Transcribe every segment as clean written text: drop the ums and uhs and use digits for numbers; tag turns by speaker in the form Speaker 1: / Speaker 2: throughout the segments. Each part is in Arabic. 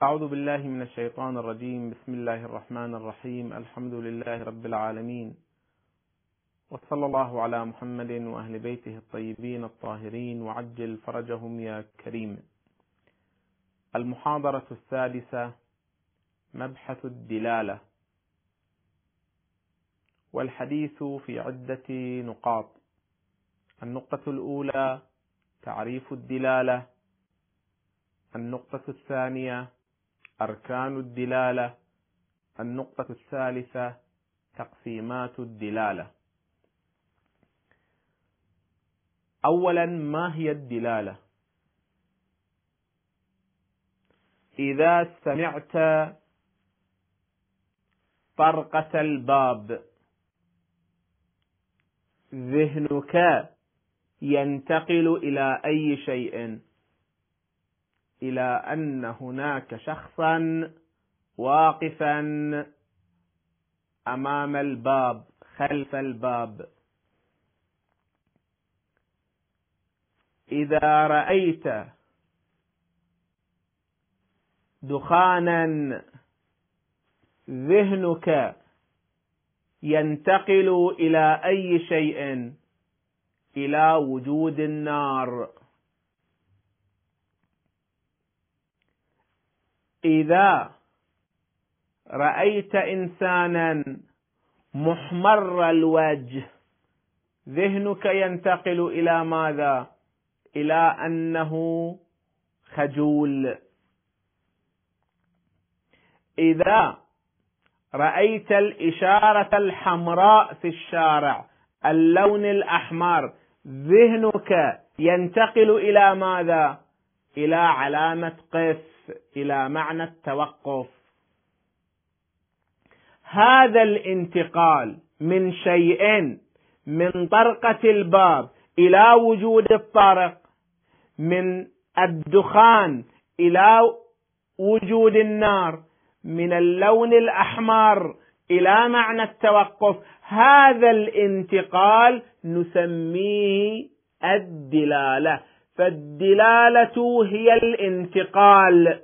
Speaker 1: أعوذ بالله من الشيطان الرجيم. بسم الله الرحمن الرحيم. الحمد لله رب العالمين، وصلى الله على محمد وأهل بيته الطيبين الطاهرين وعجل فرجهم يا كريم. المحاضرة السادسة، مبحث الدلالة، والحديث في عدة نقاط. النقطة الأولى تعريف الدلالة، النقطة الثانية أركان الدلالة، النقطة الثالثة تقسيمات الدلالة. أولا، ما هي الدلالة؟ إذا سمعت طرقة الباب ذهنك ينتقل إلى أي شيء؟ إلى أن هناك شخصا واقفا أمام الباب خلف الباب. إذا رأيت دخانا ذهنك ينتقل إلى أي شيء؟ إلى وجود النار. إذا رأيت إنسانا محمر الوجه ذهنك ينتقل إلى ماذا؟ إلى أنه خجول. إذا رأيت الإشارة الحمراء في الشارع، اللون الأحمر، ذهنك ينتقل إلى ماذا؟ إلى علامة قف، إلى معنى التوقف. هذا الانتقال من شيء، من طرقة الباب إلى وجود الطارق، من الدخان إلى وجود النار، من اللون الأحمر إلى معنى التوقف، هذا الانتقال نسميه الدلالة. فالدلالة هي الانتقال.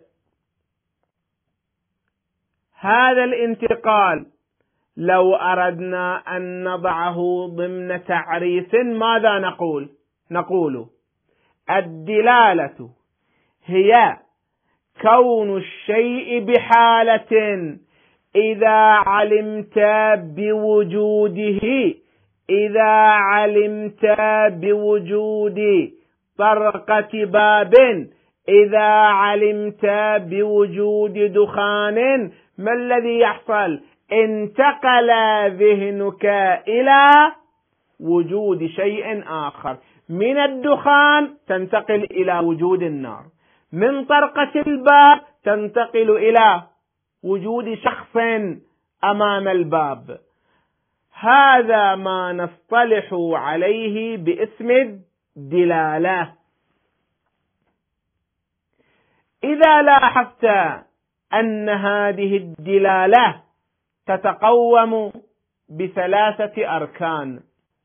Speaker 1: هذا الانتقال لو أردنا أن نضعه ضمن تعريف ماذا نقول الدلالة هي كون الشيء بحالة إذا علمت بوجوده، إذا علمت بوجود طرقة باب، إذا علمت بوجود دخان، ما الذي يحصل؟ انتقل ذهنك إلى وجود شيء آخر. من الدخان تنتقل إلى وجود النار، من طرقة الباب تنتقل إلى وجود شخص أمام الباب. هذا ما نصطلح عليه باسم الدلالة. إذا لاحظت أن هذه الدلالة تتقوم بثلاثة أركان.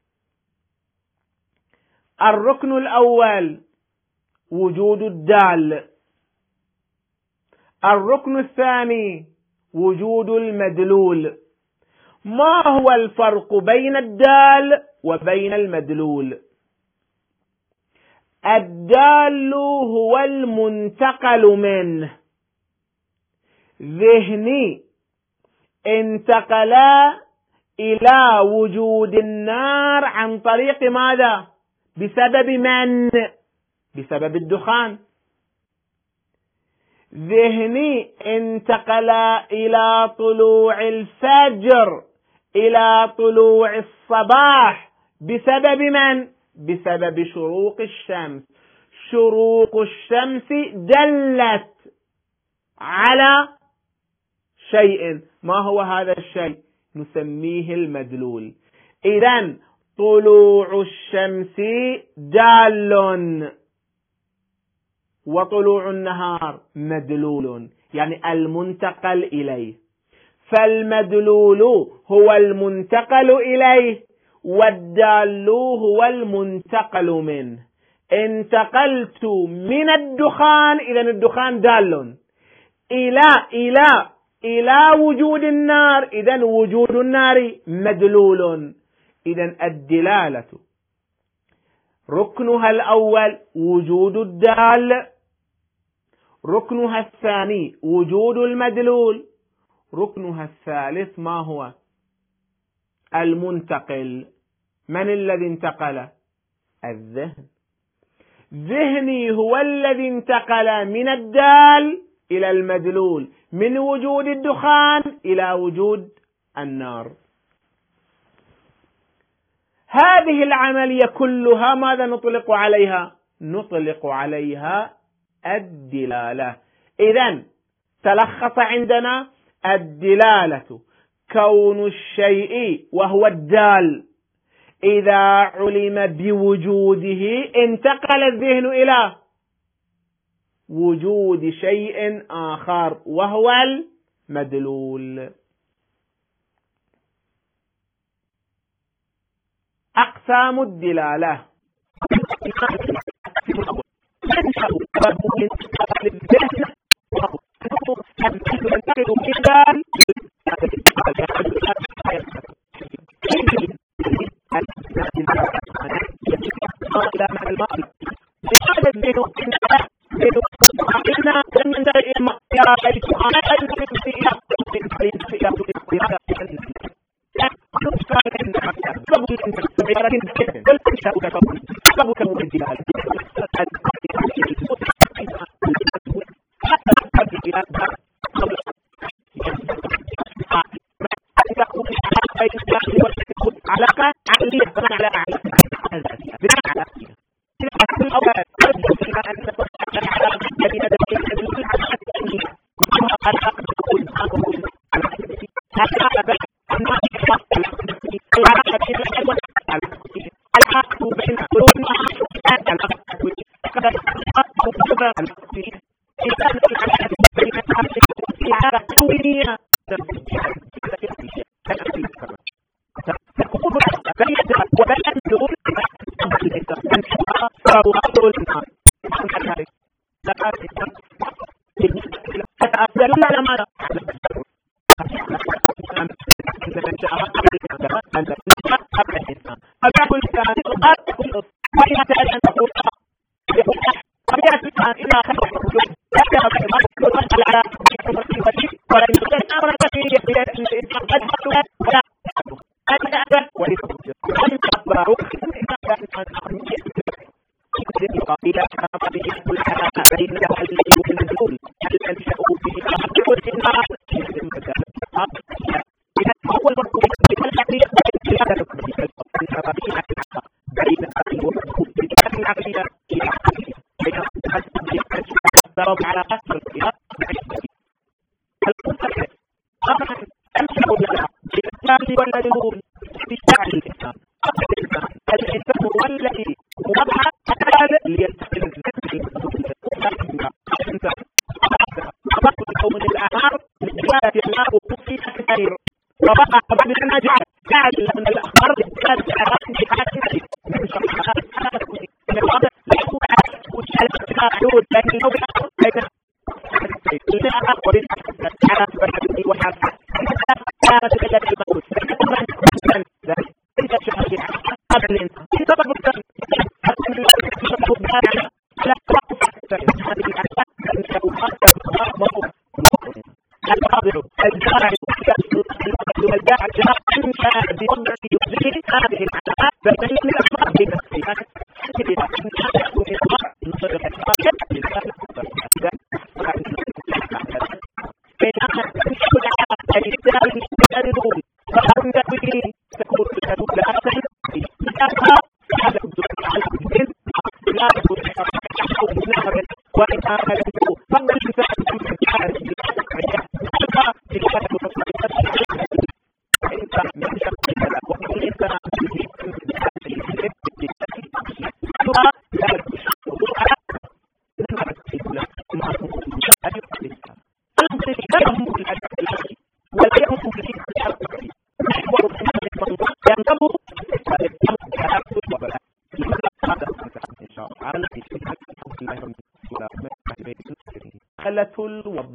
Speaker 1: الركن الأول وجود الدال، الركن الثاني وجود المدلول. ما هو الفرق بين الدال وبين المدلول؟ الدال هو المنتقل منه. ذهني انتقل إلى وجود النار عن طريق ماذا؟ بسبب من؟ بسبب الدخان. ذهني انتقل إلى طلوع الفجر، إلى طلوع الصباح، بسبب من؟ بسبب شروق الشمس. شروق الشمس دلت على شيء. ما هو هذا الشيء؟ نسميه المدلول. إذن طلوع الشمس دال، وطلوع النهار مدلول، يعني المنتقل إليه. فالمدلول هو المنتقل إليه، والدال هو المنتقل منه. انتقلت من الدخان، إذن الدخان دال. إلى وجود النار، إذن وجود النار مدلول. إذن الدلالة ركنها الأول وجود الدال، ركنها الثاني وجود المدلول، ركنها الثالث ما هو؟ المنتقل. من الذي انتقل؟ الذهن. ذهني هو الذي انتقل من الدال إلى المدلول، من وجود الدخان إلى وجود النار. هذه العملية كلها ماذا نطلق عليها؟ نطلق عليها الدلالة. إذن تلخص عندنا الدلالة كون الشيء وهو الدال إذا علم بوجوده انتقل الذهن إلى وجود شيء آخر وهو المدلول. أقسام الدلالة: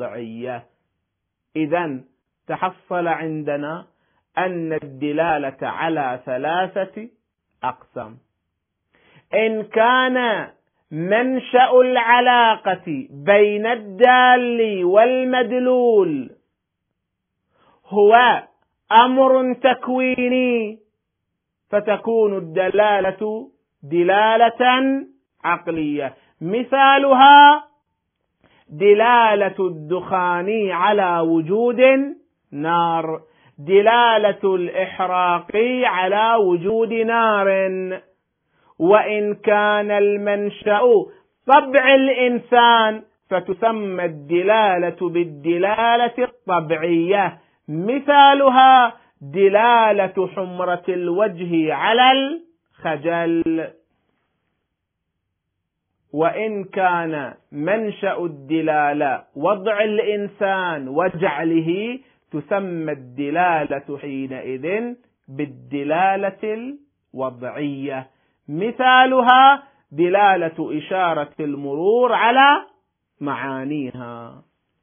Speaker 1: الوضعية. إذن تحصل عندنا أن الدلالة على 3 أقسام. إن كان منشأ العلاقة بين الدال والمدلول هو أمر تكويني فتكون الدلالة دلالة عقلية. مثالها دلالة الدخان على وجود نار، دلالة الإحراق على وجود نار. وإن كان المنشأ طبع الإنسان فتسمى الدلالة بالدلالة الطبعية. مثالها دلالة حمرة الوجه على الخجل. وإن كان منشأ الدلالة وضع الإنسان وجعله تسمى الدلالة حينئذ بالدلالة الوضعية. مثالها دلالة إشارة المرور على معانيها.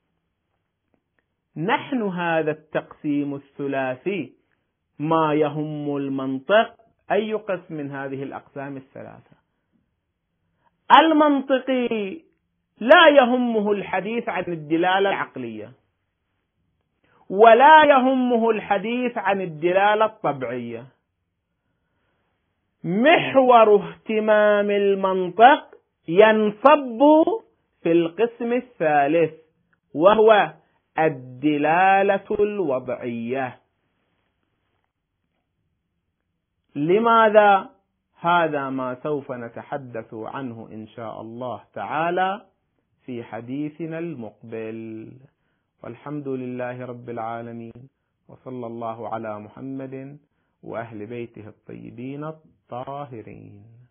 Speaker 1: نحن هذا التقسيم الثلاثي ما يهم المنطق أي قسم من هذه الأقسام الثلاثة. المنطقي لا يهمه الحديث عن الدلالة العقلية ولا يهمه الحديث عن الدلالة الطبيعية. محور اهتمام المنطق ينصب في القسم الثالث وهو الدلالة الوضعية. لماذا؟ هذا ما سوف نتحدث عنه إن شاء الله تعالى في حديثنا المقبل. والحمد لله رب العالمين، وصلى الله على محمد وأهل بيته الطيبين الطاهرين.